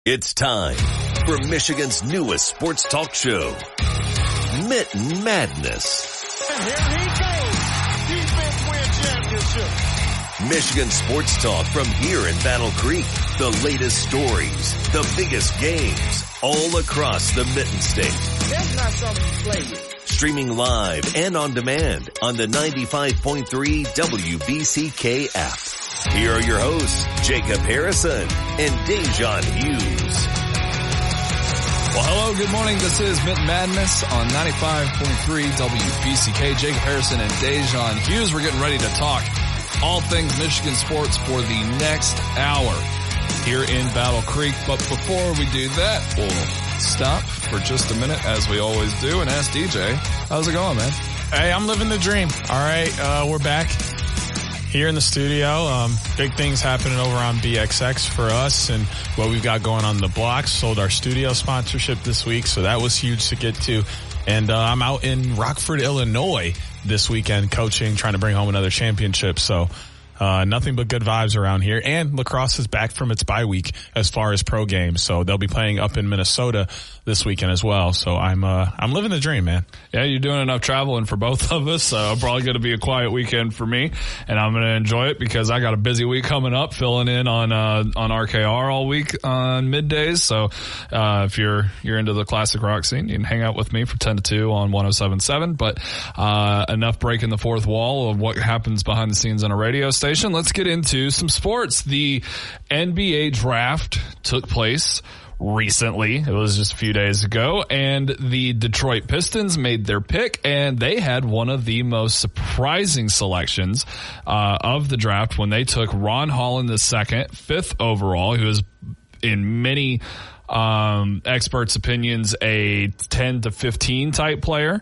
It's time for Michigan's newest sports talk show, Mitten Madness. And here he goes. Defense win championship. Michigan sports talk from here in Battle Creek. The latest stories, the biggest games, all across the Mitten State. That's not something to play with. Streaming live and on demand on the 95.3 WBCK-F. Here are your hosts, Jacob Harrison and Dejan Hughes. Well, hello, good morning. This is Mitten Madness on 95.3 WBCK. Jacob Harrison and Dejan Hughes. We're getting ready to talk all things Michigan sports for the next hour here in Battle Creek. But before we do that, we'll stop for just a minute, as we always do, and ask DJ, how's it going, man? Hey, I'm living the dream. All right, we're back here in the studio. Big things happening over on BXX for us and what we've got going on the block. Sold our studio sponsorship this week, so that was huge to get to. And I'm out in Rockford, Illinois this weekend coaching, trying to bring home another championship. So nothing but good vibes around here. And lacrosse is back from its bye week as far as pro games. So they'll be playing up in Minnesota this weekend as well. So I'm living the dream, man. Yeah, you're doing enough traveling for both of us. So probably going to be a quiet weekend for me, and I'm going to enjoy it because I got a busy week coming up, filling in on RKR all week on middays. So if you're into the classic rock scene, you can hang out with me for 10 to 2 on 107.7. But enough breaking the fourth wall of what happens behind the scenes on a radio station. Let's get into some sports. The NBA draft took place recently. It was just a few days ago, and the Detroit Pistons made their pick, and they had one of the most surprising selections of the draft when they took Ron Holland II, 5th overall, who is in many experts' opinions a 10 to 15 type player.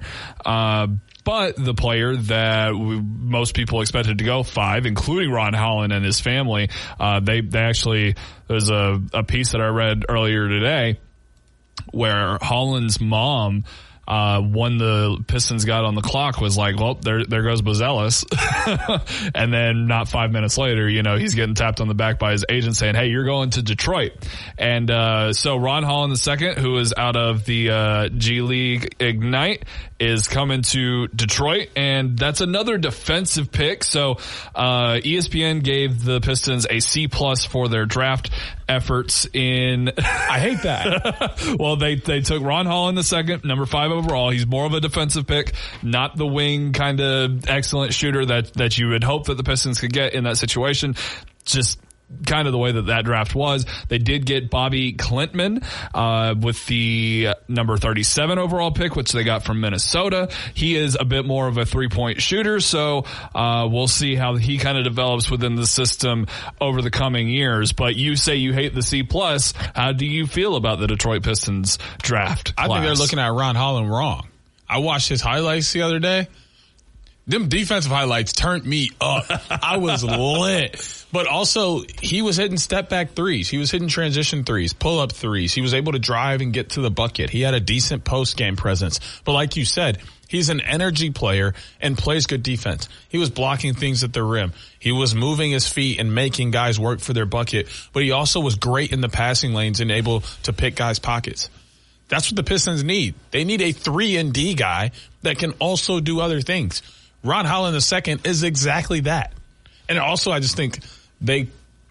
But the player that most people expected to go 5, including Ron Holland and his family, they actually, there's a piece that I read earlier today where Holland's mom, when the Pistons got on the clock, was like, well, there goes Buzelis. And then not 5 minutes later, he's getting tapped on the back by his agent saying, hey, you're going to Detroit. And so Ron Holland II, who is out of the G League Ignite, is coming to Detroit, and that's another defensive pick. So ESPN gave the Pistons a C+ for their draft efforts in I hate that. Well, they took Ron Holland II, number 5 overall. He's more of a defensive pick, not the wing kind of excellent shooter that you would hope that the Pistons could get in that situation. Just kind of the way that draft was. They did get Bobby Klintman with the number 37 overall pick, which they got from Minnesota. He is a bit more of a 3-point shooter, so we'll see how he kind of develops within the system over the coming years. But you say you hate the C+. How do you feel about the Detroit Pistons draft I think they're looking at Ron Holland wrong. I watched his highlights the other day. Them defensive highlights turned me up. I was lit. But also, he was hitting step-back threes. He was hitting transition threes, pull-up threes. He was able to drive and get to the bucket. He had a decent post-game presence. But like you said, he's an energy player and plays good defense. He was blocking things at the rim. He was moving his feet and making guys work for their bucket. But he also was great in the passing lanes and able to pick guys' pockets. That's what the Pistons need. They need a 3-and-D guy that can also do other things. Ron Holland II is exactly that. And also, I just think this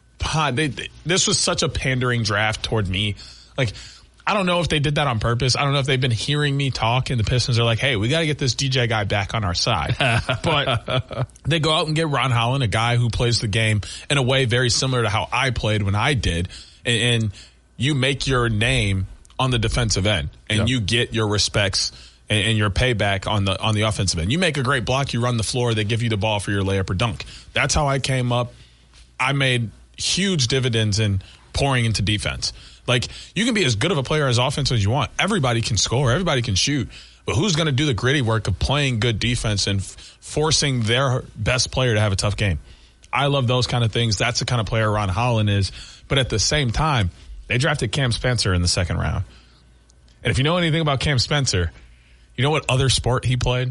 was such a pandering draft toward me. Like, I don't know if they did that on purpose. I don't know if they've been hearing me talk and the Pistons are like, hey, we got to get this DJ guy back on our side. But they go out and get Ron Holland, a guy who plays the game in a way very similar to how I played when I did. And you make your name on the defensive end and you get your respects and your payback on the offensive end. You make a great block, you run the floor, they give you the ball for your layup or dunk. That's how I came up. I made huge dividends in pouring into defense. Like, you can be as good of a player as offense as you want. Everybody can score, everybody can shoot. But who's going to do the gritty work of playing good defense and forcing their best player to have a tough game? I love those kind of things. That's the kind of player Ron Holland is. But at the same time, they drafted Cam Spencer in the second round. And if you know anything about Cam Spencer, you know what other sport he played?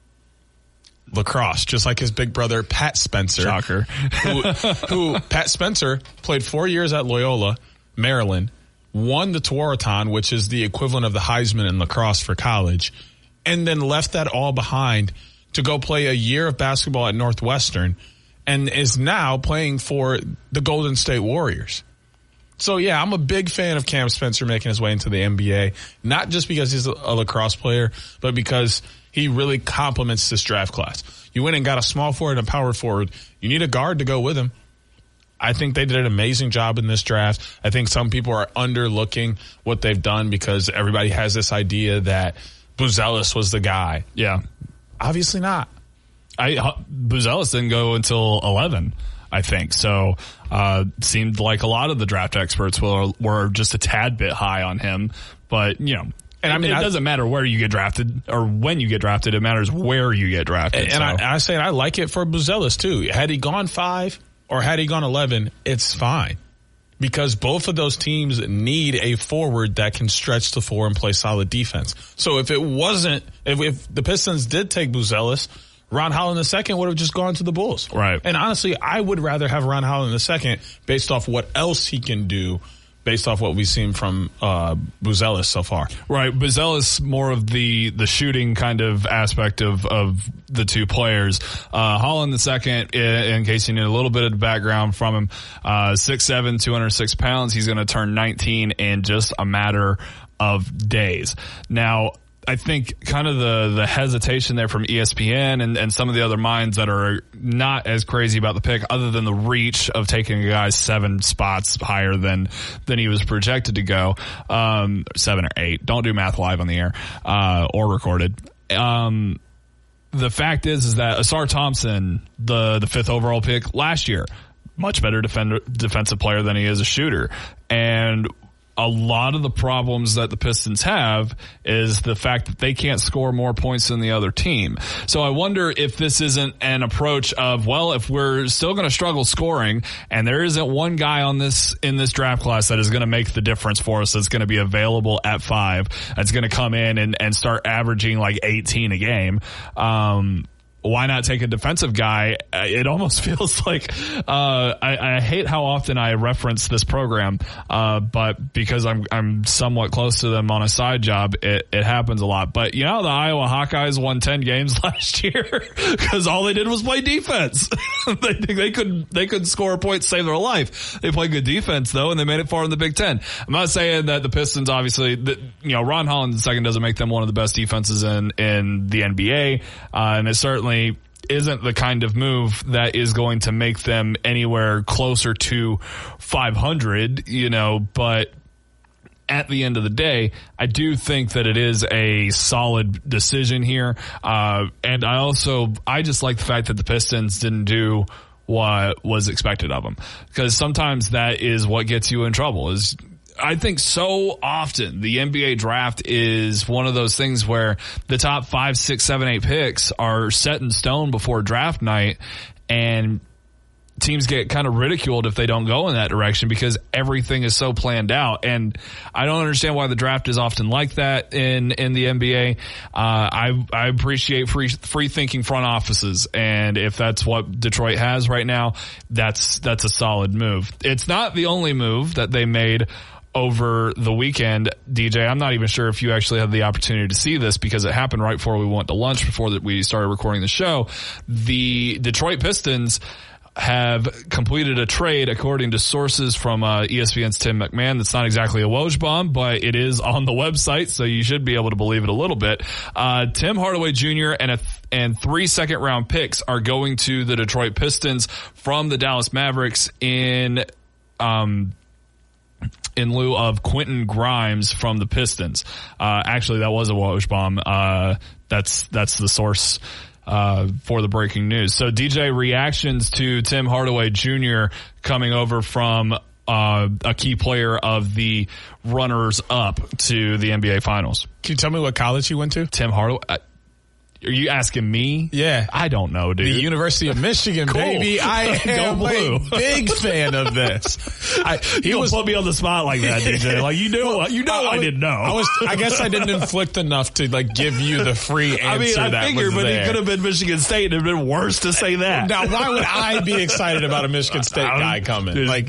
Lacrosse, just like his big brother, Pat Spencer. Shocker. who Pat Spencer played 4 years at Loyola, Maryland, won the Tewaaraton, which is the equivalent of the Heisman in lacrosse for college, and then left that all behind to go play a year of basketball at Northwestern and is now playing for the Golden State Warriors. So, yeah, I'm a big fan of Cam Spencer making his way into the NBA, not just because he's a lacrosse player, but because he really complements this draft class. You went and got a small forward and a power forward. You need a guard to go with him. I think they did an amazing job in this draft. I think some people are underlooking what they've done because everybody has this idea that Buzelis was the guy. Yeah. Obviously not. Buzelis didn't go until 11, I think. So seemed like a lot of the draft experts were just a tad bit high on him. But, you know, and I mean, it doesn't matter where you get drafted or when you get drafted. It matters where you get drafted. And I say I like it for Buzelis, too. Had he gone 5 or had he gone 11, it's fine. Because both of those teams need a forward that can stretch the floor and play solid defense. So if it wasn't, if the Pistons did take Buzelis, Ron Holland II would have just gone to the Bulls. Right. And honestly, I would rather have Ron Holland II based off what else he can do, based off what we've seen from Buzelis so far. Right. Buzelis more of the shooting kind of aspect of the two players. Holland II, in case you need a little bit of the background from him, 6'7", 206 pounds. He's going to turn 19 in just a matter of days. Now, I think kind of the hesitation there from ESPN and some of the other minds that are not as crazy about the pick, other than the reach of taking a guy 7 spots higher than he was projected to go, 7 or 8. Don't do math live on the air or recorded. The fact is that Asar Thompson, the 5th overall pick last year, much better defensive player than he is a shooter, and a lot of the problems that the Pistons have is the fact that they can't score more points than the other team. So I wonder if this isn't an approach of, well, if we're still going to struggle scoring and there isn't one guy in this draft class that is going to make the difference for us, that's going to be available at 5, that's going to come in and start averaging like 18 a game, why not take a defensive guy? It almost feels like I hate how often I reference this program, but because I'm somewhat close to them on a side job, it happens a lot. But you know, the Iowa Hawkeyes won 10 games last year because all they did was play defense. they couldn't score a point to save their life. They played good defense though, and they made it far in the Big Ten. I'm not saying that the Pistons, obviously, Ron Holland II doesn't make them one of the best defenses in the NBA, and it certainly isn't the kind of move that is going to make them anywhere closer to 500, but at the end of the day, I do think that it is a solid decision here. And I just like the fact that the Pistons didn't do what was expected of them, because sometimes that is what gets you in trouble. I think so often the NBA draft is one of those things where the top 5, 6, 7, 8 picks are set in stone before draft night, and teams get kind of ridiculed if they don't go in that direction because everything is so planned out. And I don't understand why the draft is often like that in the NBA. I appreciate free thinking front offices, and if that's what Detroit has right now, that's a solid move. It's not the only move that they made over the weekend. DJ, I'm not even sure if you actually had the opportunity to see this because it happened right before we went to lunch, before we started recording the show. The Detroit Pistons have completed a trade, according to sources from ESPN's Tim McMahon. That's not exactly a Woj bomb, but it is on the website, so you should be able to believe it a little bit. Tim Hardaway Jr. and 3 second-round picks are going to the Detroit Pistons from the Dallas Mavericks in lieu of Quentin Grimes from the Pistons. Actually, that was a Woj bomb. That's the source for the breaking news. So, DJ, reactions to Tim Hardaway Jr. coming over from a key player of the runners-up to the NBA Finals. Can you tell me what college he went to? Tim Hardaway. Are you asking me? Yeah. I don't know, dude. The University of Michigan, cool. Baby. I am a big fan of this. He was put me on the spot like that, DJ. Like, I didn't know. I guess I didn't inflict enough to give you the free answer. I figured, but there. He could have been Michigan State. It'd have been worse to say that. Now, why would I be excited about a Michigan State guy coming?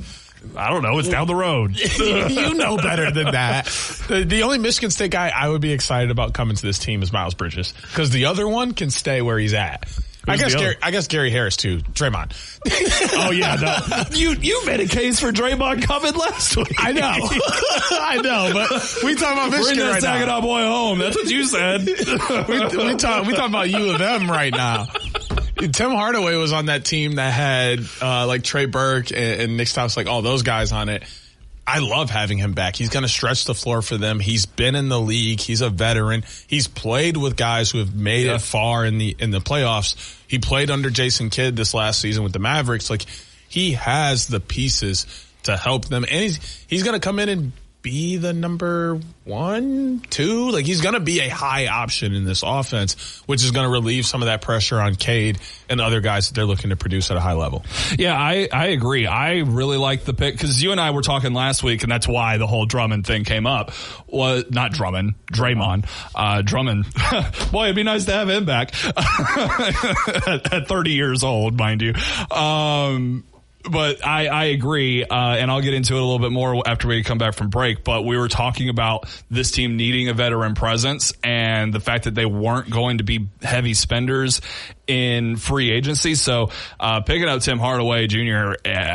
I don't know. It's down the road. You know better than that. The only Michigan State guy I would be excited about coming to this team is Miles Bridges, because the other one can stay where he's at. I guess Gary Harris too. Draymond. Oh yeah, no. You made a case for Draymond coming last week. I know, I know. But we talking about Michigan right now. Bring that Saginaw boy home. That's what you said. we talking about you and them right now. Tim Hardaway was on that team that had like Trey Burke and Nick Stops, like all those guys on it. I love having him back. He's going to stretch the floor for them. He's been in the league. He's a veteran. He's played with guys who have made it far in the playoffs. He played under Jason Kidd this last season with the Mavericks. Like, he has the pieces to help them, and he's going to come in and be the number 1, 2. Like, he's going to be a high option in this offense, which is going to relieve some of that pressure on Cade and other guys that they're looking to produce at a high level. Yeah, I agree. I really like the pick, because you and I were talking last week, and that's why the whole Drummond thing came up. Well, not Drummond, Draymond. Drummond. Boy, it'd be nice to have him back at 30 years old, mind you. But I agree, and I'll get into it a little bit more after we come back from break, but we were talking about this team needing a veteran presence and the fact that they weren't going to be heavy spenders in free agency. So picking up Tim Hardaway Jr.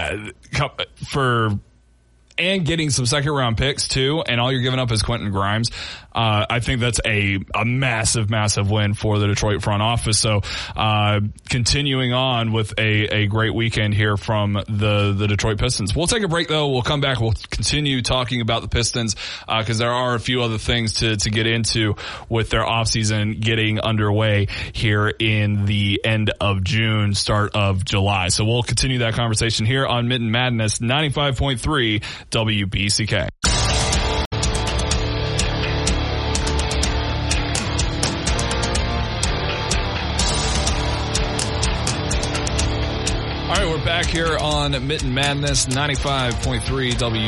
And getting some second-round picks, too, and all you're giving up is Quentin Grimes. I think that's a massive, massive win for the Detroit front office. So continuing on with a great weekend here from the Detroit Pistons. We'll take a break, though. We'll come back. We'll continue talking about the Pistons because there are a few other things to get into with their offseason getting underway here in the end of June, start of July. So we'll continue that conversation here on Mitten Madness 95.3 WBCK. All right, we're back here on Mitten Madness 95.3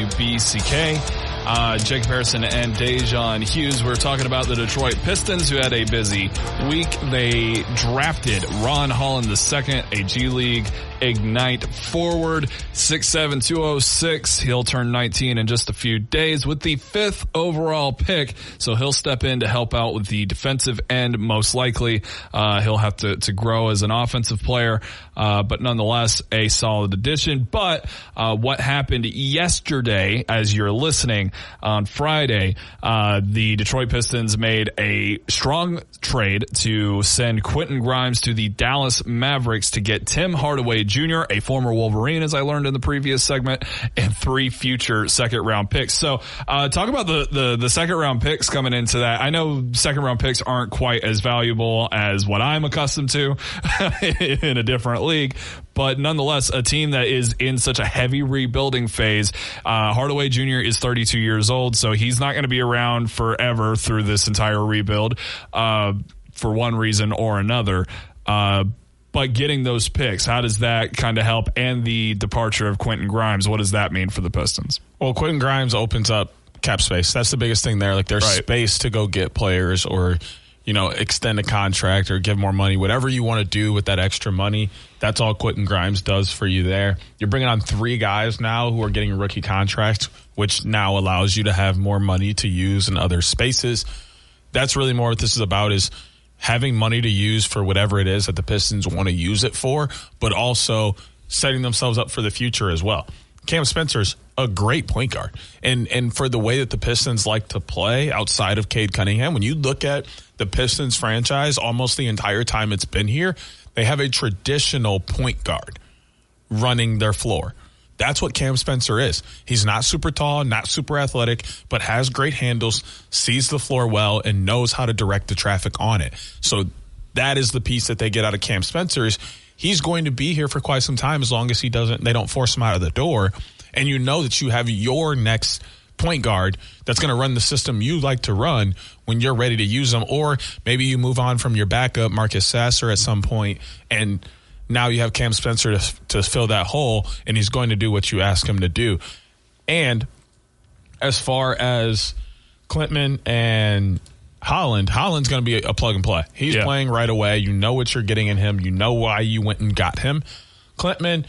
WBCK. Jacob Harrison and Dejan Hughes. We're talking about the Detroit Pistons, who had a busy week. They drafted Ron Holland II, a G League Ignite forward, 6'7", 206. He'll turn 19 in just a few days with the 5th overall pick. So he'll step in to help out with the defensive end. Most likely, he'll have to grow as an offensive player. But nonetheless, a solid addition. But, what happened yesterday, as you're listening, on Friday, the Detroit Pistons made a strong trade to send Quentin Grimes to the Dallas Mavericks to get Tim Hardaway Jr., a former Wolverine, as I learned in the previous segment, and 3 future second-round picks. So, talk about the second-round picks coming into that. I know second-round picks aren't quite as valuable as what I'm accustomed to in a different league, but nonetheless, a team that is in such a heavy rebuilding phase. Hardaway Jr. is 32 years old, so he's not going to be around forever through this entire rebuild for one reason or another. But getting those picks, how does that kind of help? And the departure of Quentin Grimes, what does that mean for the Pistons? Well, Quentin Grimes opens up cap space. That's the biggest thing there. Like, there's space to go get players or, extend a contract or give more money. Whatever you want to do with that extra money, that's all Quentin Grimes does for you there. You're bringing on 3 guys now who are getting rookie contracts, which now allows you to have more money to use in other spaces. That's really more what this is about, is having money to use for whatever it is that the Pistons want to use it for, but also setting themselves up for the future as well. Cam Spencer's a great point guard. And for the way that the Pistons like to play outside of Cade Cunningham, when you look at the Pistons franchise almost the entire time it's been here, they have a traditional point guard running their floor. That's what Cam Spencer is. He's not super tall, not super athletic, but has great handles, sees the floor well, and knows how to direct the traffic on it. So that is the piece that they get out of Cam Spencer, is he's going to be here for quite some time as long as they don't force him out of the door. And you know that you have your next point guard that's going to run the system you like to run when you're ready to use them. Or maybe you move on from your backup, Marcus Sasser, at some point, and now you have Cam Spencer to fill that hole, and he's going to do what you ask him to do. And as far as Klintman and Holland's going to be a plug and play. He's playing right away. You know what you're getting in him. You know why you went and got him. Klintman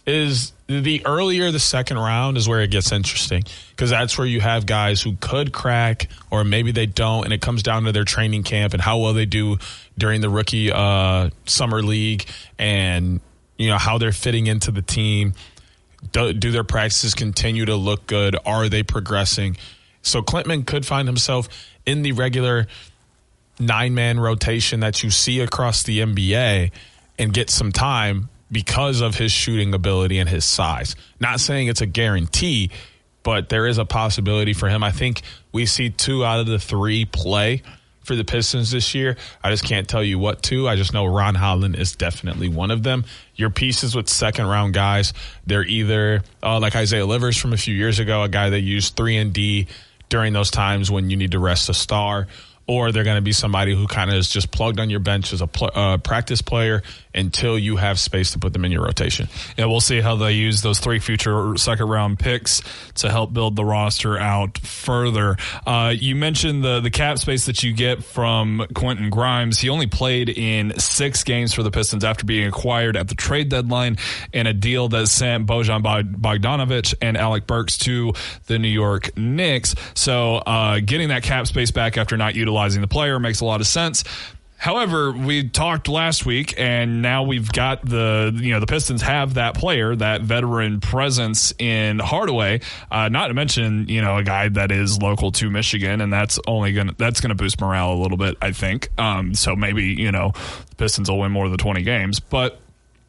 is the earlier the second round is where it gets interesting, because that's where you have guys who could crack or maybe they don't, and it comes down to their training camp and how well they do during the rookie summer league, and how they're fitting into the team. Do their practices continue to look good? Are they progressing? So Klintman could find himself in the regular 9-man rotation that you see across the NBA and get some time because of his shooting ability and his size. Not saying it's a guarantee, but there is a possibility for him. I think we see 2 out of the 3 play for the Pistons this year. I just can't tell you what 2. I just know Ron Holland is definitely one of them. Your pieces with second-round guys, they're either like Isaiah Livers from a few years ago, a guy that used 3-and-D during those times when you need to rest a star, or they're going to be somebody who kind of is just plugged on your bench as a practice player until you have space to put them in your rotation. Yeah, we'll see how they use those 3 future second-round picks to help build the roster out further. You mentioned the cap space that you get from Quentin Grimes. He only played in 6 games for the Pistons after being acquired at the trade deadline in a deal that sent Bojan Bogdanovic and Alec Burks to the New York Knicks. So getting that cap space back after not utilizing the player makes a lot of sense. However, we talked last week, and now we've got the Pistons have that player, that veteran presence in Hardaway. Not to mention, a guy that is local to Michigan, and that's gonna boost morale a little bit, I think. So maybe the Pistons will win more than 20 games, but.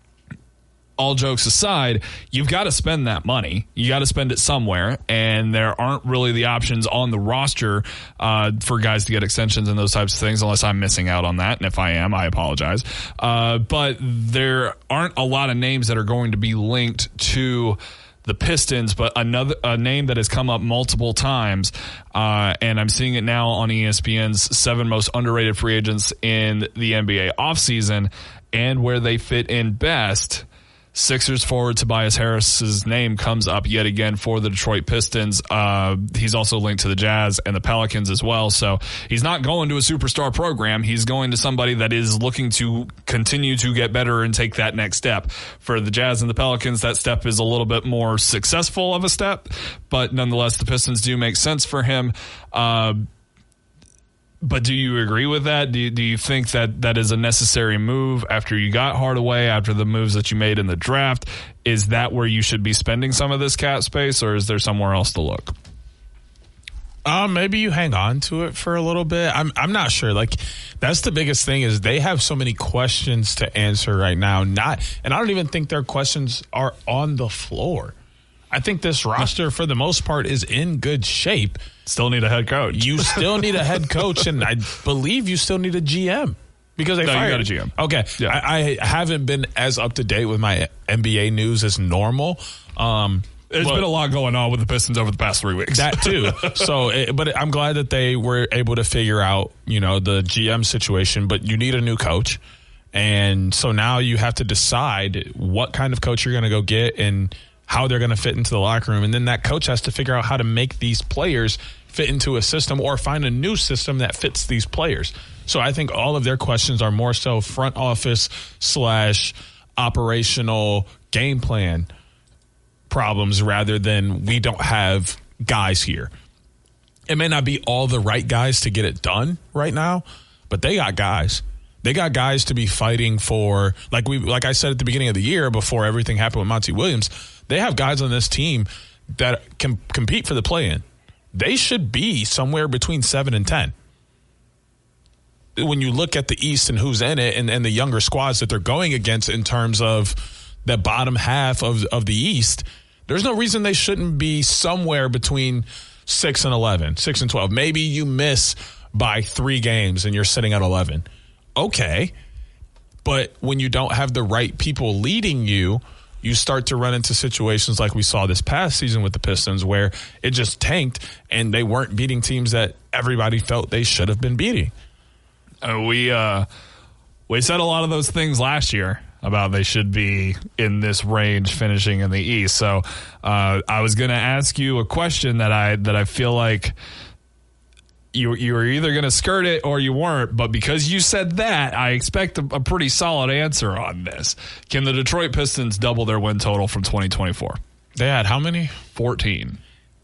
All jokes aside, you've got to spend that money. You got to spend it somewhere, and there aren't really the options on the roster for guys to get extensions and those types of things, unless I'm missing out on that. And if I am, I apologize. But there aren't a lot of names that are going to be linked to the Pistons, but a name that has come up multiple times, and I'm seeing it now on ESPN's 7 most underrated free agents in the NBA offseason, and where they fit in best. Sixers forward Tobias Harris's name comes up yet again for the Detroit Pistons. He's also linked to the Jazz and the Pelicans as well. So he's not going to a superstar program. He's going to somebody that is looking to continue to get better and take that next step. For the Jazz and the Pelicans, that step is a little bit more successful of a step, but nonetheless, the Pistons do make sense for him. But do you agree with that? Do you think that is a necessary move after you got Hardaway, after the moves that you made in the draft? Is that where you should be spending some of this cap space, or is there somewhere else to look? Maybe you hang on to it for a little bit. I'm not sure. Like, that's the biggest thing, is they have so many questions to answer right now. And I don't even think their questions are on the floor. I think this roster, for the most part, is in good shape. Still need a head coach. You still need a head coach, and I believe you still need a GM. Because they fired. You got a GM. Okay. Yeah. I haven't been as up to date with my NBA news as normal. There's been a lot going on with the Pistons over the past 3 weeks. That too. But I'm glad that they were able to figure out, the GM situation, but you need a new coach. And so now you have to decide what kind of coach you're going to go get and how they're going to fit into the locker room. And then that coach has to figure out how to make these players fit into a system or find a new system that fits these players. So I think all of their questions are more so front office / operational game plan problems rather than we don't have guys here. It may not be all the right guys to get it done right now, but they got guys. They got guys to be fighting for, like I said at the beginning of the year before everything happened with Monty Williams, they have guys on this team that can compete for the play-in. They should be somewhere between 7 and 10. When you look at the East and who's in it and the younger squads that they're going against in terms of the bottom half of the East, there's no reason they shouldn't be somewhere between 6 and 11, 6 and 12. Maybe you miss by 3 games and you're sitting at 11. Okay. But when you don't have the right people leading you, you start to run into situations like we saw this past season with the Pistons where it just tanked and they weren't beating teams that everybody felt they should have been beating. We said a lot of those things last year about they should be in this range finishing in the East. So I was going to ask you a question that I feel like you were either going to skirt it or you weren't. But because you said that, I expect a pretty solid answer on this. Can the Detroit Pistons double their win total from 2024? They had how many? 14.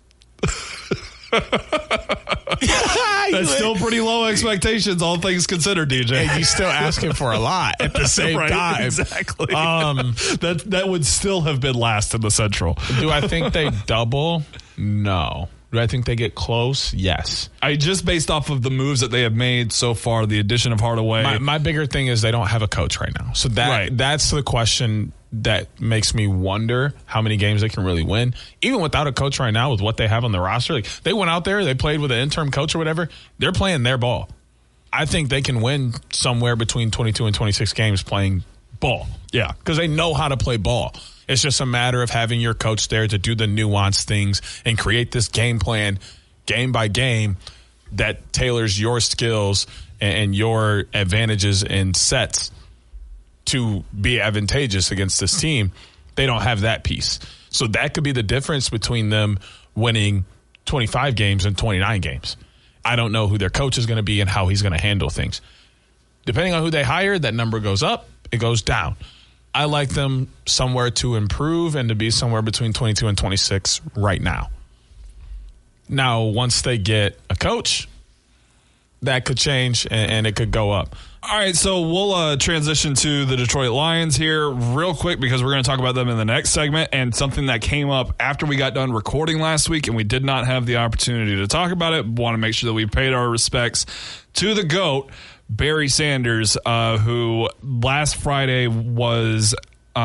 That's still pretty low expectations, all things considered, DJ. And you still asking for a lot at the same time. Exactly. That would still have been last in the Central. Do I think they double? No. Do I think they get close? Yes. Just based off of the moves that they have made so far, the addition of Hardaway. My bigger thing is they don't have a coach right now. So that's the question that makes me wonder how many games they can really win. Even without a coach right now, with what they have on the roster, like they went out there, they played with an interim coach or whatever. They're playing their ball. I think they can win somewhere between 22 and 26 games playing ball. Yeah. Because they know how to play ball. It's just a matter of having your coach there to do the nuanced things and create this game plan, game by game, that tailors your skills and your advantages and sets to be advantageous against this team. They don't have that piece. So that could be the difference between them winning 25 games and 29 games. I don't know who their coach is going to be and how he's going to handle things. Depending on who they hire, that number goes up, it goes down. I like them somewhere to improve and to be somewhere between 22 and 26 right now. Now, once they get a coach, that could change and it could go up. All right, so we'll transition to the Detroit Lions here real quick because we're going to talk about them in the next segment, and something that came up after we got done recording last week and we did not have the opportunity to talk about it. Want to make sure that we paid our respects to the GOAT, Barry Sanders, who last Friday was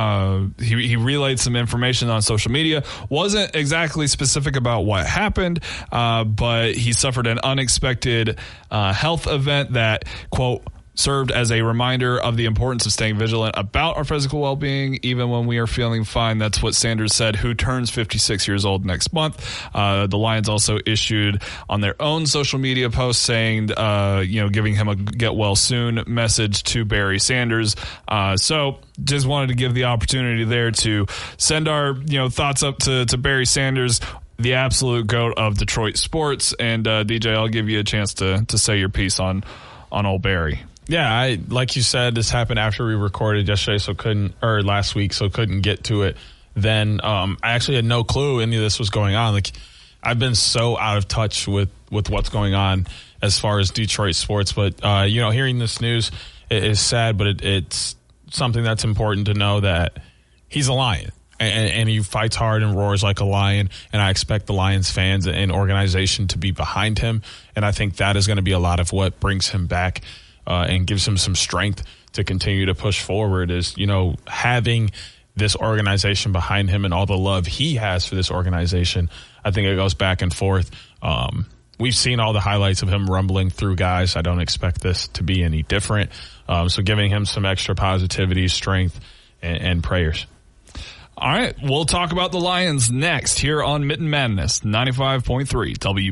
he relayed some information on social media. Wasn't exactly specific about what happened, but he suffered an unexpected health event that, quote, served as a reminder of the importance of staying vigilant about our physical well-being, even when we are feeling fine. That's what Sanders said, who turns 56 years old next month. The Lions also issued on their own social media post saying, giving him a get well soon message to Barry Sanders. So just wanted to give the opportunity there to send our, thoughts up to Barry Sanders, the absolute GOAT of Detroit sports. And DJ, I'll give you a chance to say your piece on old Barry. Yeah, like you said, this happened after we recorded yesterday, last week, so couldn't get to it then. I actually had no clue any of this was going on. Like, I've been so out of touch with what's going on as far as Detroit sports. But, hearing this news is sad, but it's something that's important to know that he's a Lion. And he fights hard and roars like a lion, and I expect the Lions fans and organization to be behind him. And I think that is going to be a lot of what brings him back and gives him some strength to continue to push forward is, having this organization behind him and all the love he has for this organization. I think it goes back and forth. We've seen all the highlights of him rumbling through guys. I don't expect this to be any different. So giving him some extra positivity, strength, and prayers. All right, we'll talk about the Lions next here on Mitten Madness 95.3 W.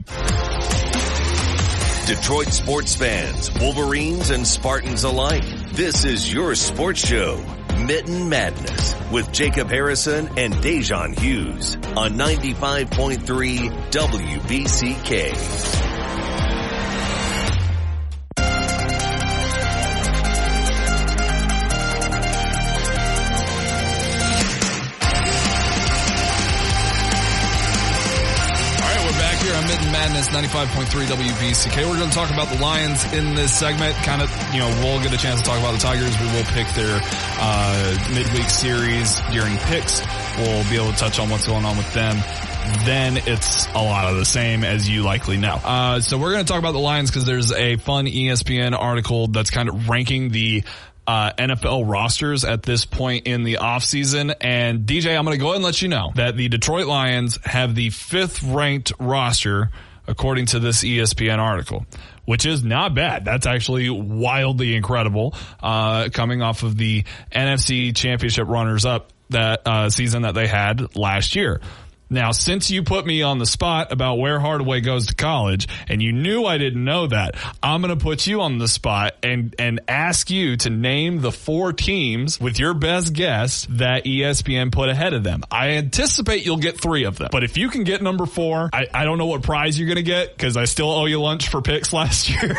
Detroit sports fans, Wolverines and Spartans alike. This is your sports show, Mitten Madness, with Jacob Harrison and Dejan Hughes on 95.3 WBCK. Madness 95.3 WBCK. We're going to talk about the Lions in this segment. We'll get a chance to talk about the Tigers. We will pick their midweek series during picks. We'll be able to touch on what's going on with them. Then it's a lot of the same, as you likely know. So we're going to talk about the Lions because there's a fun ESPN article that's kind of ranking the NFL rosters at this point in the offseason. And DJ, I'm going to go ahead and let you know that the Detroit Lions have the 5th ranked roster according to this ESPN article, which is not bad. That's actually wildly incredible, coming off of the NFC Championship runners-up that season that they had last year. Now, since you put me on the spot about where Hardaway goes to college, and you knew I didn't know that, I'm going to put you on the spot and ask you to name the 4 teams with your best guess that ESPN put ahead of them. I anticipate you'll get 3 of them. But if you can get number 4, I don't know what prize you're going to get because I still owe you lunch for picks last year.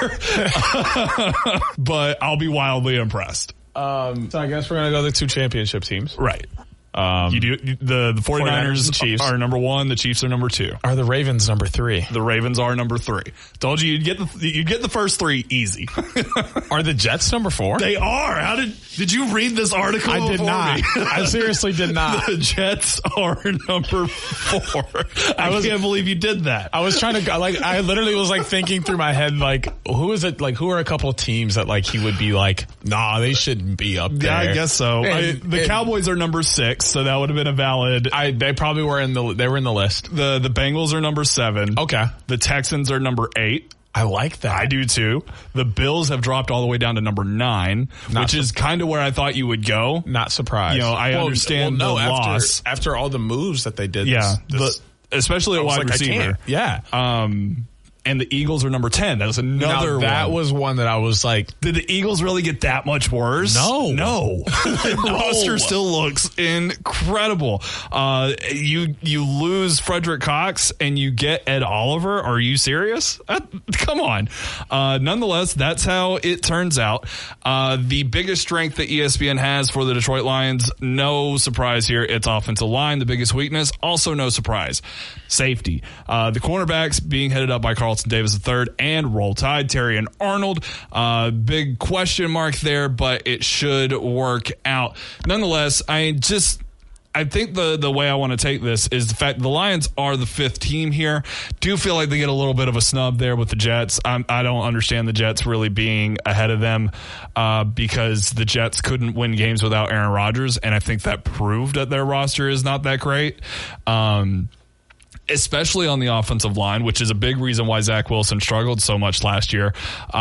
But I'll be wildly impressed. So I guess we're going to go the 2 championship teams. Right. You do the 49ers and Chiefs are number 1. The Chiefs are number 2. Are the Ravens number 3? The Ravens are number 3. Told you you'd get the first 3 easy. Are the Jets number 4? They are. How did you read this article? I did not. I seriously did not. The Jets are number 4. I can't believe you did that. I was trying to I literally was thinking through my head who is it? Who are a couple of teams that he would be nah, they shouldn't be up there. Yeah, I guess so. The Cowboys are number 6. So that would have been a valid. They probably were in the list. The Bengals are number 7. Okay. The Texans are number 8. I like that. I do too. The Bills have dropped all the way down to number 9, which is kind of where I thought you would go. Not surprised. I understand the loss after all the moves that they did. Yeah, especially at wide receiver. Yeah. And the Eagles are number 10. That was another one. That was one that I was like, did the Eagles really get that much worse? No. The roster still looks incredible. You lose Frederick Cox and you get Ed Oliver. Are you serious? Come on. Nonetheless, that's how it turns out. The biggest strength that ESPN has for the Detroit Lions, no surprise here, it's offensive line. The biggest weakness, also no surprise, safety. The cornerbacks being headed up by Carlton Davis III and Roll Tide, Terry and Arnold. Big question mark there, but it should work out. Nonetheless, I think the way I want to take this is the fact the Lions are the 5th team here. Do feel like they get a little bit of a snub there with the Jets. I don't understand the Jets really being ahead of them because the Jets couldn't win games without Aaron Rodgers, and I think that proved that their roster is not that great. Especially on the offensive line, which is a big reason why Zach Wilson struggled so much last year.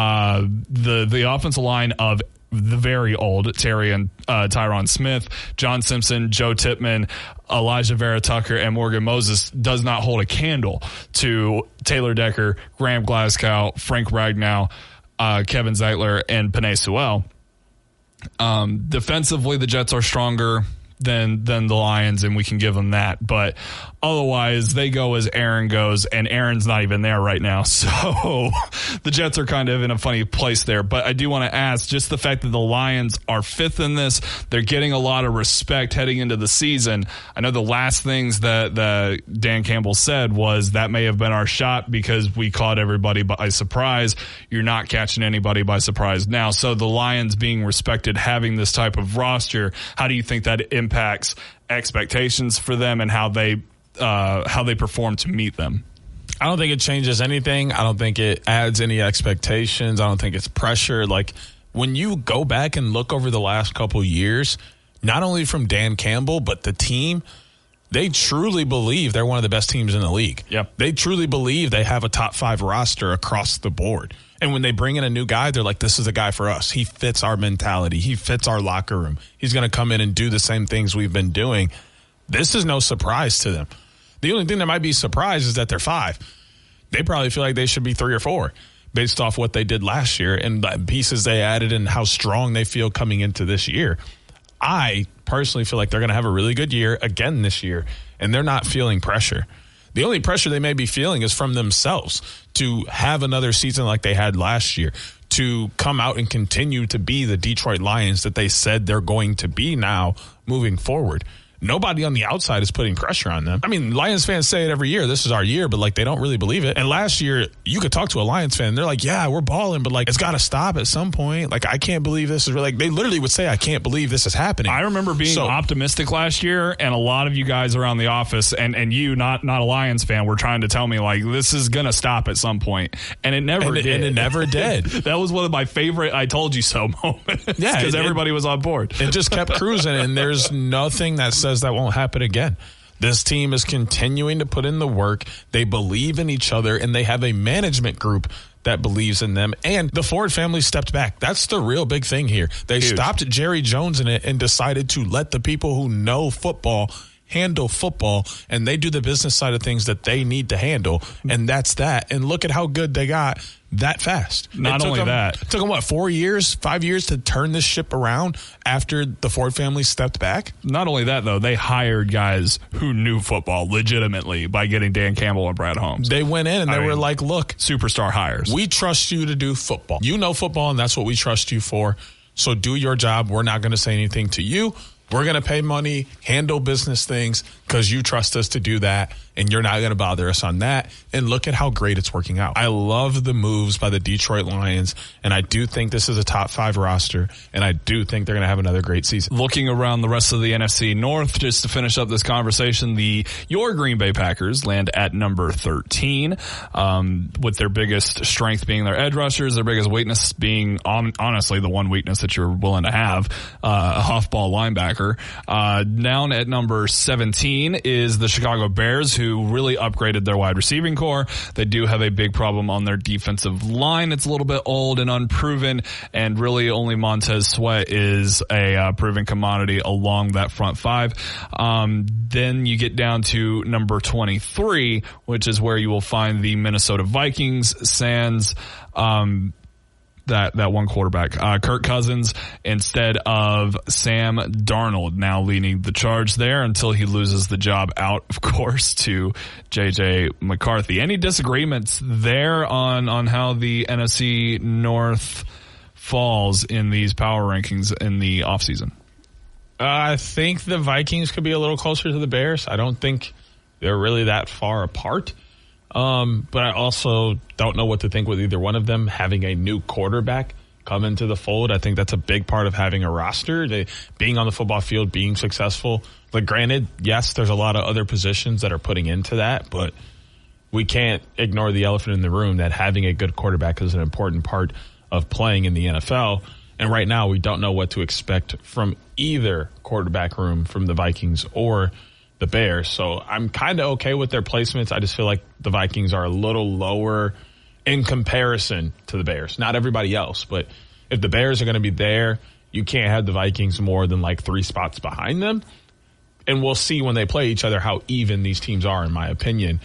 The offensive line of the very old Terry and Tyron Smith, John Simpson, Joe Tippmann, Elijah Vera Tucker, and Morgan Moses does not hold a candle to Taylor Decker, Graham Glasgow, Frank Ragnow, Kevin Zeitler, and Penei Sewell. Defensively, the Jets are stronger than the Lions, and we can give them that. But otherwise, they go as Aaron goes, and Aaron's not even there right now. So the Jets are kind of in a funny place there. But I do want to ask, just the fact that the Lions are 5th in this, they're getting a lot of respect heading into the season. I know the last things that Dan Campbell said was that may have been our shot because we caught everybody by surprise. You're not catching anybody by surprise now. So the Lions being respected, having this type of roster, how do you think that impacts expectations for them and how they perform to meet them? I don't think it changes anything. I don't think it adds any expectations. I don't think it's pressure. When you go back and look over the last couple years, not only from Dan Campbell, but the team, they truly believe they're one of the best teams in the league. Yep. They truly believe they have a top 5 roster across the board. And when they bring in a new guy, they're like, this is a guy for us. He fits our mentality. He fits our locker room. He's going to come in and do the same things we've been doing. This is no surprise to them. The only thing that might be surprised is that they're 5. They probably feel like they should be 3 or 4 based off what they did last year and the pieces they added and how strong they feel coming into this year. I personally feel like they're going to have a really good year again this year, and they're not feeling pressure. The only pressure they may be feeling is from themselves to have another season like they had last year, to come out and continue to be the Detroit Lions that they said they're going to be now moving forward. Nobody on the outside is putting pressure on them. I mean, Lions fans say it every year, this is our year, but they don't really believe it. And last year, you could talk to a Lions fan, they're like, yeah, we're balling, but it's got to stop at some point. I can't believe this is really, they literally would say, I can't believe this is happening. I remember being optimistic last year, and a lot of you guys around the office and you, not a Lions fan, were trying to tell me this is going to stop at some point. And it never did. And it never did. That was one of my favorite I told you so moments. Yeah. Because everybody was on board. It just kept cruising, and there's nothing that says that won't happen again. This team is continuing to put in the work. They believe in each other, and they have a management group that believes in them. And the Ford family stepped back. That's the real big thing here. They stopped Jerry Jones in it and decided to let the people who know football handle football, and they do the business side of things that they need to handle, and that's that. And look at how good they got that fast. Not only that. It took them, 5 years to turn this ship around after the Ford family stepped back? Not only that, though, they hired guys who knew football legitimately by getting Dan Campbell and Brad Holmes. They went in and they were like, look, superstar hires. We trust you to do football. You know football, and that's what we trust you for. So do your job. We're not going to say anything to you. We're going to pay money, handle business things because you trust us to do that, and you're not going to bother us on that. And look at how great it's working out. I love the moves by the Detroit Lions, and I do think this is a top 5 roster, and I do think they're going to have another great season. Looking around the rest of the NFC North, just to finish up this conversation, your Green Bay Packers land at number 13, with their biggest strength being their edge rushers, their biggest weakness being, honestly, the one weakness that you're willing to have, a off-ball linebacker. Down at number 17 is the Chicago Bears, who really upgraded their wide receiving core. They do have a big problem on their defensive line. It's a little bit old and unproven, and really only Montez Sweat is a proven commodity along that front 5. Then you get down to number 23, which is where you will find the Minnesota Vikings, sans that one quarterback, Kirk Cousins, instead of Sam Darnold, now leading the charge there until he loses the job out, of course, to J.J. McCarthy. Any disagreements there on how the NFC North falls in these power rankings in the offseason? I think the Vikings could be a little closer to the Bears. I don't think they're really that far apart. But I also don't know what to think with either one of them. Having a new quarterback come into the fold, I think that's a big part of having a roster. Being on the football field, being successful. Like, granted, yes, there's a lot of other positions that are putting into that, but we can't ignore the elephant in the room that having a good quarterback is an important part of playing in the NFL. And right now, we don't know what to expect from either quarterback room from the Vikings or the Bears. So I'm kind of okay with their placements. I just feel like the Vikings are a little lower in comparison to the Bears. Not everybody else, but if the Bears are going to be there, you can't have the Vikings more than like 3 spots behind them. And we'll see when they play each other how even these teams are, in my opinion.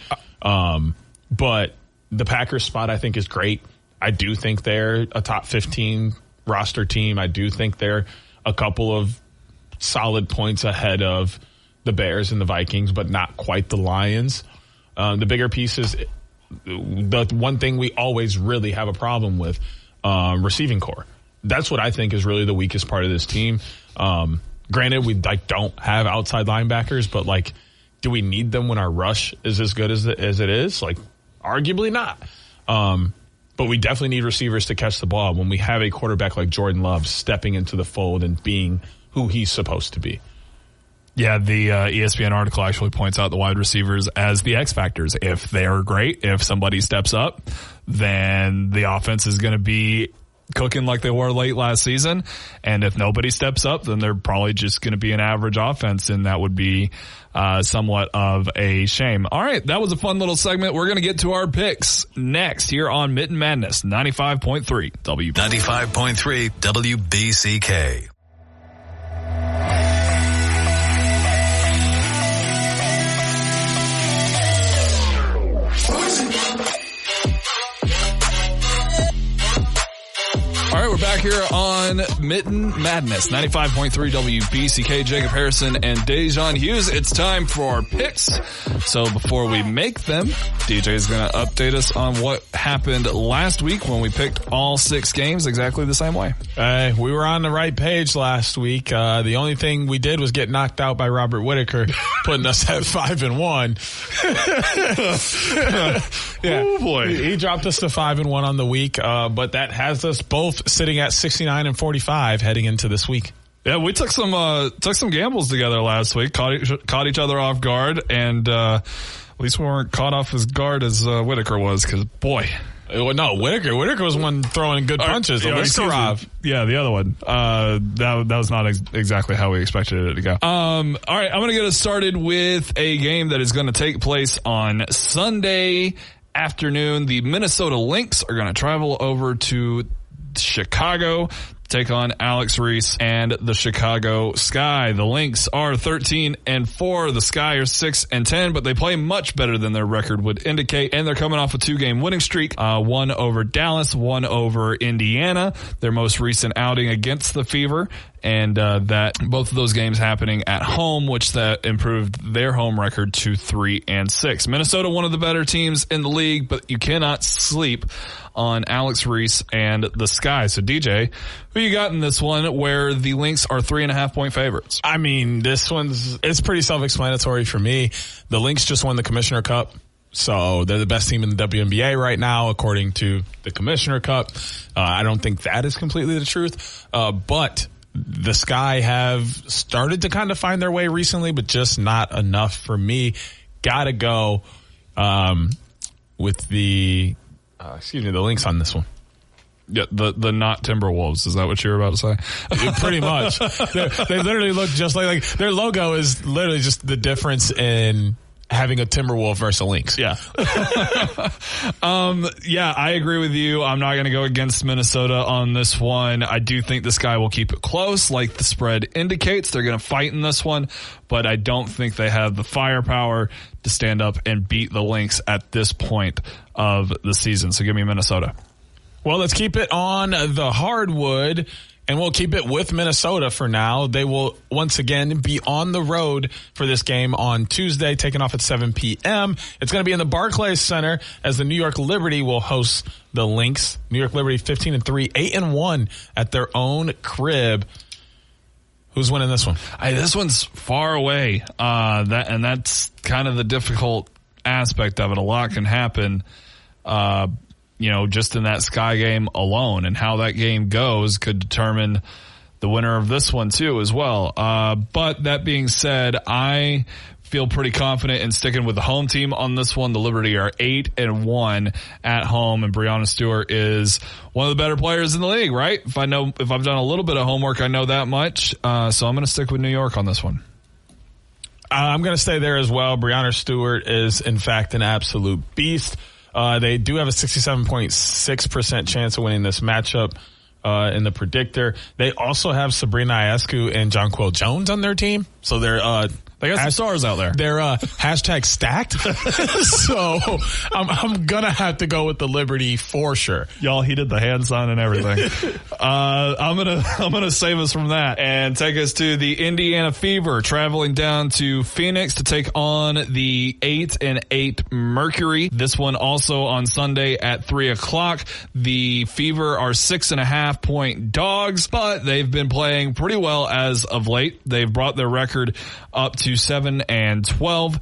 But the Packers spot, I think, is great. I do think they're a top 15 roster team. I do think they're a couple of solid points ahead of the Bears and the Vikings, but not quite the Lions. The bigger piece is the one thing we always really have a problem with, receiving core. That's what I think is really the weakest part of this team. Granted, we don't have outside linebackers, but do we need them when our rush is as good as it is? Arguably not. But we definitely need receivers to catch the ball when we have a quarterback like Jordan Love stepping into the fold and being who he's supposed to be. Yeah, the ESPN article actually points out the wide receivers as the X factors. If they're great, if somebody steps up, then the offense is going to be cooking like they were late last season. And if nobody steps up, then they're probably just going to be an average offense, and that would be somewhat of a shame. All right, that was a fun little segment. We're going to get to our picks next here on Mitten Madness, 95.3 WBCK. 95.3 WBCK. All right, we're back here on Mitten Madness, 95.3 WBCK. Jacob Harrison and Dejan Hughes. It's time for our picks. So before we make them, DJ is going to update us on what happened last week when we picked all 6 games exactly the same way. We were on the right page last week. The only thing we did was get knocked out by Robert Whitaker, putting us at 5-1. Yeah. Oh boy. He dropped us to 5-1 on the week, but that has us both sitting at 69-45 heading into this week. Yeah, we took some gambles together last week, caught each other off guard, and at least we weren't caught off as guard as Whitaker was, because boy. No, Whitaker was one throwing good punches. The other one. That was not exactly how we expected it to go. All right, I'm going to get us started with a game that is going to take place on Sunday afternoon. The Minnesota Lynx are going to travel over to Chicago take on Alex Reese and the Chicago Sky. The Lynx are 13-4. The Sky are 6-10, but they play much better than their record would indicate, and they're coming off a 2-game winning streak, one over Dallas, one over Indiana, their most recent outing against the Fever, and that both of those games happening at home, which that improved their home record to 3-6. Minnesota, one of the better teams in the league, but you cannot sleep on Alex Reese and the Sky. So DJ, who you got in this one where the Lynx are 3.5-point favorites? I mean, it's pretty self-explanatory for me. The Lynx just won the Commissioner Cup. So they're the best team in the WNBA right now, according to the Commissioner Cup. I don't think that is completely the truth. But the Sky have started to kind of find their way recently, but just not enough for me. Gotta go with the Lynx on this one. Yeah, the not Timberwolves. Is that what you're about to say? Pretty much. They literally look just like their logo is literally just the difference in having a Timberwolf versus a Lynx. Yeah. Yeah, I agree with you. I'm not going to go against Minnesota on this one. I do think the Sky will keep it close like the spread indicates. They're going to fight in this one, but I don't think they have the firepower to stand up and beat the Lynx at this point of the season. So give me Minnesota. Well, let's keep it on the hardwood, and we'll keep it with Minnesota for now. They will once again be on the road for this game on Tuesday, taking off at 7 p.m. It's going to be in the Barclays Center as the New York Liberty will host the Lynx. New York Liberty 15-3, 8-1 at their own crib. Who's winning this one? This one's far away. That's kind of the difficult aspect of it. A lot can happen. Just in that Sky game alone, and how that game goes could determine the winner of this one too as well. But that being said, I feel pretty confident in sticking with the home team on this one. The Liberty are 8-1 at home, and Breanna Stewart is one of the better players in the league, right? If I've done a little bit of homework, I know that much. So I'm going to stick with New York on this one. I'm going to stay there as well. Breanna Stewart is in fact an absolute beast. They do have a 67.6% chance of winning this matchup in the predictor. They also have Sabrina Ionescu and Jonquel Jones on their team. So they're they got some stars out there. They're hashtag stacked. So I'm gonna have to go with the Liberty for sure. Y'all, he did the hand sign and everything. I'm gonna save us from that and take us to the Indiana Fever, traveling down to Phoenix to take on the 8-8 Mercury. This one also on Sunday at 3:00. The Fever are 6.5-point dogs, but they've been playing pretty well as of late. They've brought their record up to 7-12.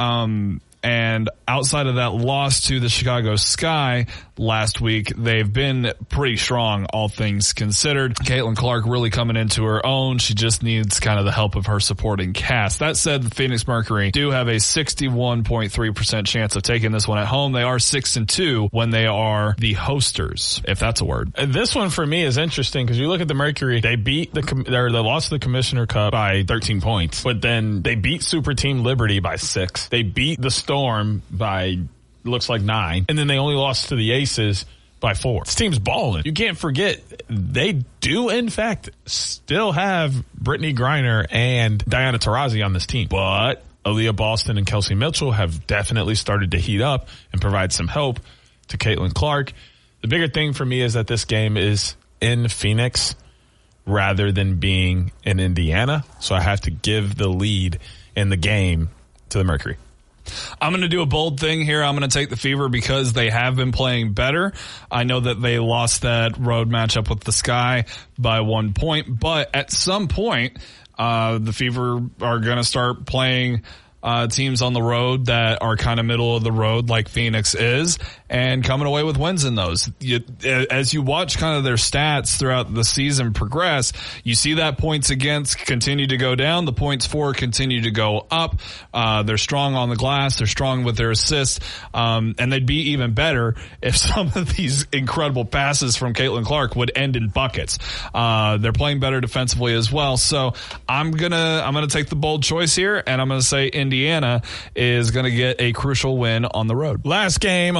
And outside of that loss to the Chicago Sky last week, they've been pretty strong, all things considered. Caitlin Clark really coming into her own. She just needs kind of the help of her supporting cast. That said, the Phoenix Mercury do have a 61.3% chance of taking this one at home. They are 6-2 when they are the hosters, if that's a word. This one for me is interesting because you look at the Mercury, they lost the Commissioner Cup by 13 points, but then they beat Super Team Liberty by 6. They beat the Storm by looks like 9, and then they only lost to the Aces by 4. This team's balling. You can't forget they do in fact still have Brittany Griner and Diana Taurasi on this team, but Aaliyah Boston and Kelsey Mitchell have definitely started to heat up and provide some help to Caitlin Clark. The bigger thing for me is that this game is in Phoenix rather than being in Indiana, so I have to give the lead in the game to the Mercury. I'm going to do a bold thing here. I'm going to take the Fever because they have been playing better. I know that they lost that road matchup with the Sky by 1 point, but at some point, the Fever are going to start playing teams on the road that are kind of middle of the road like Phoenix is, and coming away with wins in those. As you watch kind of their stats throughout the season progress, you see that points against continue to go down, the points for continue to go up. They're strong on the glass, they're strong with their assists, and they'd be even better if some of these incredible passes from Caitlin Clark would end in buckets. They're playing better defensively as well, so I'm gonna take the bold choice here, and I'm gonna say Indiana is gonna get a crucial win on the road. Last game on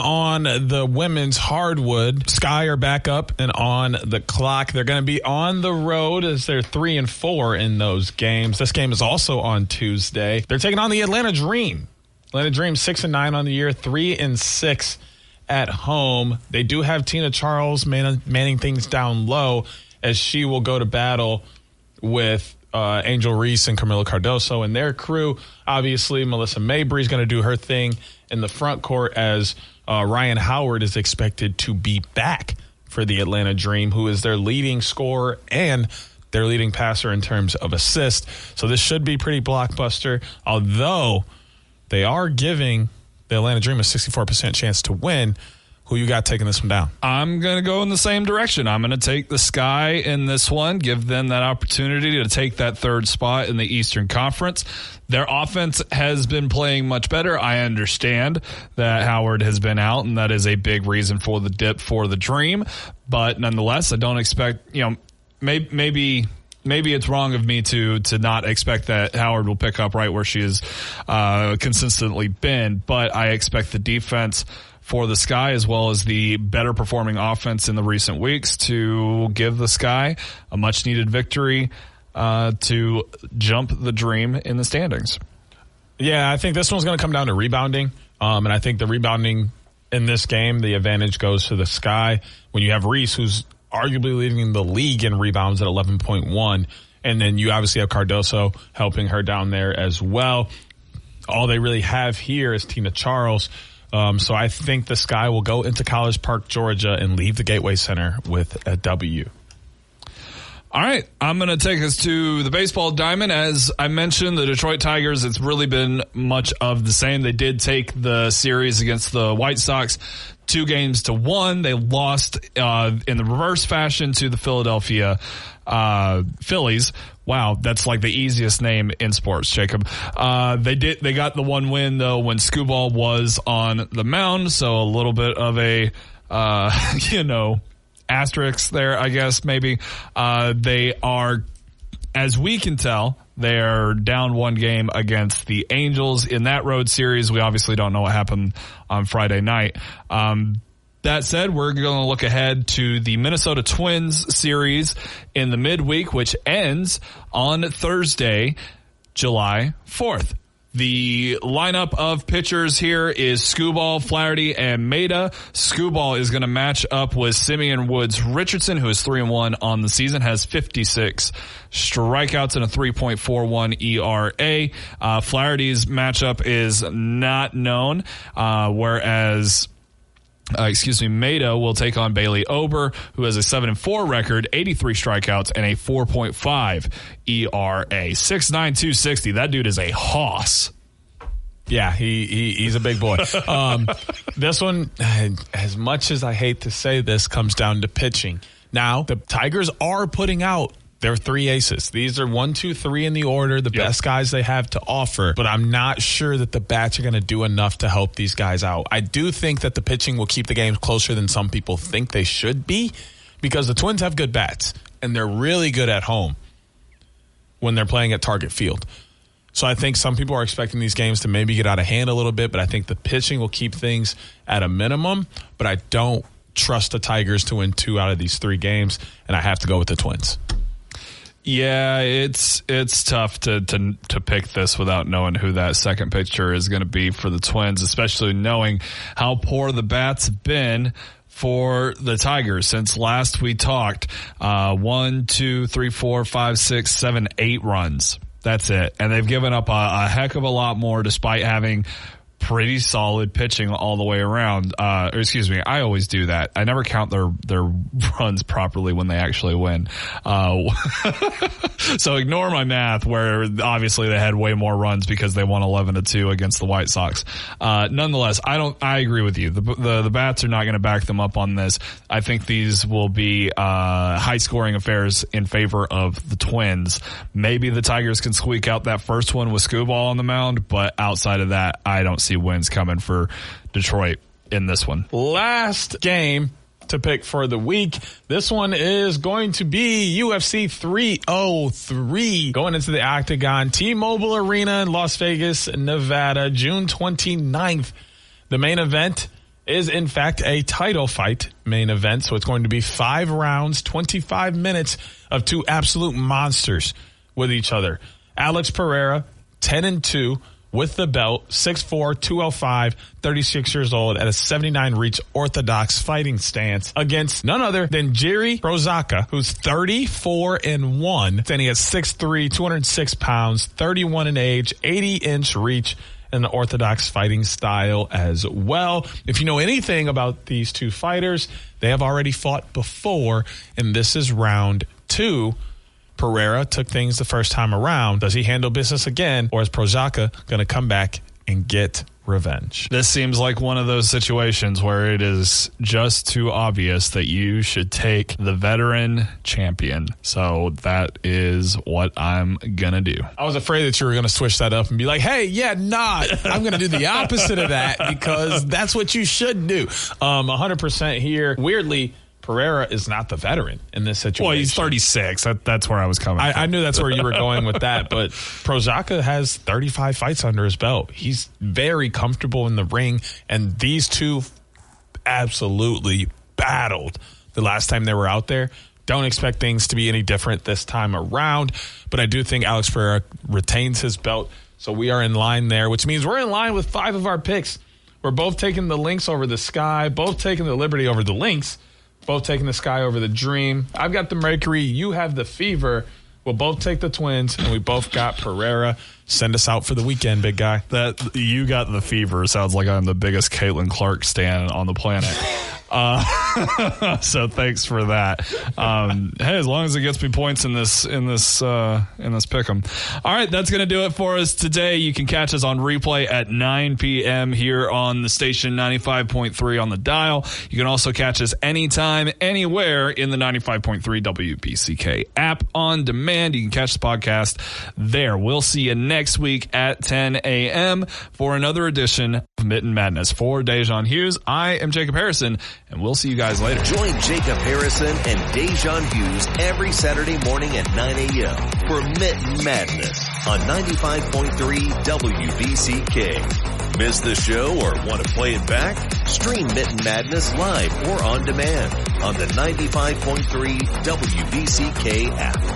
on the women's hardwood, Sky are back up and on the clock. They're going to be on the road as they're 3-4 in those games. This game is also on Tuesday. They're taking on the Atlanta Dream. Atlanta Dream 6-9 on the year, 3-6 at home. They do have Tina Charles manning things down low as she will go to battle with Angel Reese and Camila Cardoso and their crew. Obviously, Melissa Mabry is going to do her thing in the front court as Ryan Howard is expected to be back for the Atlanta Dream, who is their leading scorer and their leading passer in terms of assists. So this should be pretty blockbuster, although they are giving the Atlanta Dream a 64% chance to win. Who you got taking this one down? I'm going to go in the same direction. I'm going to take the Sky in this one, give them that opportunity to take that third spot in the Eastern Conference. Their offense has been playing much better. I understand that Howard has been out, and that is a big reason for the dip for the Dream. But nonetheless, I don't expect, maybe it's wrong of me to not expect that Howard will pick up right where she has consistently been, but I expect the defense for the Sky, as well as the better performing offense in the recent weeks, to give the Sky a much needed victory to jump the Dream in the standings. Yeah, I think this one's going to come down to rebounding. And I think the rebounding in this game, the advantage goes to the Sky. When you have Reese, who's arguably leading the league in rebounds at 11.1, and then you obviously have Cardoso helping her down there as well. All they really have here is Tina Charles. So I think the Sky will go into College Park, Georgia, and leave the Gateway Center with a W. All right, I'm going to take us to the baseball diamond. As I mentioned, the Detroit Tigers, it's really been much of the same. They did take the series against the White Sox 2-1. They lost in the reverse fashion to the Philadelphia Phillies. Wow, that's like the easiest name in sports, Jacob. They got the one win though when Skubal was on the mound, so a little bit of a asterisk there, I guess, maybe. They are, as we can tell, they're down one game against the Angels in that road series. We obviously don't know what happened on Friday night. That said, we're going to look ahead to the Minnesota Twins series in the midweek, which ends on Thursday, July 4th. The lineup of pitchers here is Skubal, Flaherty, and Maeda. Skubal is going to match up with Simeon Woods Richardson, who is 3-1 on the season, has 56 strikeouts and a 3.41 ERA. Flaherty's matchup is not known, whereas Maeda will take on Bailey Ober, who has a 7-4 record, 83 strikeouts, and a 4.5 ERA. 6'9", 260. That dude is a hoss. Yeah, he's a big boy. This one, as much as I hate to say this, comes down to pitching. Now, the Tigers are putting out their three aces. These are 1, 2, 3 in the order, the best guys they have to offer. But I'm not sure that the bats are going to do enough to help these guys out. I do think that the pitching will keep the games closer than some people think they should be, because the Twins have good bats, and they're really good at home when they're playing at Target Field. So I think some people are expecting these games to maybe get out of hand a little bit, but I think the pitching will keep things at a minimum. But I don't trust the Tigers to win 2 out of these 3 games, and I have to go with the Twins. Yeah, it's tough to pick this without knowing who that second pitcher is going to be for the Twins, especially knowing how poor the bats have been for the Tigers since last we talked. 1, 2, 3, 4, 5, 6, 7, 8 runs. That's it. And they've given up a heck of a lot more despite having pretty solid pitching all the way around. I always do that. I never count their runs properly when they actually win. So ignore my math where obviously they had way more runs because they won 11-2 against the White Sox. Nonetheless, I agree with you. The bats are not going to back them up on this. I think these will be high scoring affairs in favor of the Twins. Maybe the Tigers can squeak out that first one with Skubal on the mound, but outside of that, I don't see wins coming for Detroit in this one. Last game to pick for the week. This one is going to be UFC 303 going into the Octagon, T-Mobile Arena in Las Vegas, Nevada, June 29th. The main event is in fact a title fight main event. So it's going to be 5 rounds, 25 minutes of two absolute monsters with each other. Alex Pereira, 10-2 with the belt, 6'4", 205, 36 years old at a 79 reach orthodox fighting stance against none other than Jiri Prochazka, who's 34-1, standing at 6'3", 206 pounds, 31 in age, 80-inch reach, and the orthodox fighting style as well. If you know anything about these two fighters, they have already fought before, and this is round 2. Pereira took things the first time around. Does he handle business again, or is Prochazka going to come back and get revenge? This seems like one of those situations where it is just too obvious that you should take the veteran champion. So that is what I'm going to do. I was afraid that you were going to switch that up and be like, hey, I'm going to do the opposite of that because that's what you should do. 100% here. Weirdly, Pereira is not the veteran in this situation. Well, he's 36. That's where I was coming from. I knew that's where you were going with that, but Prochazka has 35 fights under his belt. He's very comfortable in the ring, and these two absolutely battled the last time they were out there. Don't expect things to be any different this time around, but I do think Alex Pereira retains his belt, so we are in line there, which means we're in line with 5 of our picks. We're both taking the Lynx over the Sky, both taking the Liberty over the Lynx, both taking the Sky over the Dream. I've got the Mercury. You have the Fever. We'll both take the Twins, and we both got Pereira. Send us out for the weekend, big guy. That you got the Fever sounds like I'm the biggest Caitlin Clark stan on the planet. So thanks for that. Hey, as long as it gets me points in this pick'em. All right, that's going to do it for us today. You can catch us on replay at 9 p.m. here on the station 95.3 on the dial. You can also catch us anytime, anywhere in the 95.3 WBCK app on demand. You can catch the podcast there. We'll see you next week at 10 a.m. for another edition of Mitten Madness. For Dejan Hughes, I am Jacob Harrison, and we'll see you guys later. Join Jacob Harrison and Dejan Hughes every Saturday morning at 9 a.m. for Mitten Madness on 95.3 WBCK. Miss the show or want to play it back? Stream Mitten Madness live or on demand on the 95.3 WBCK app.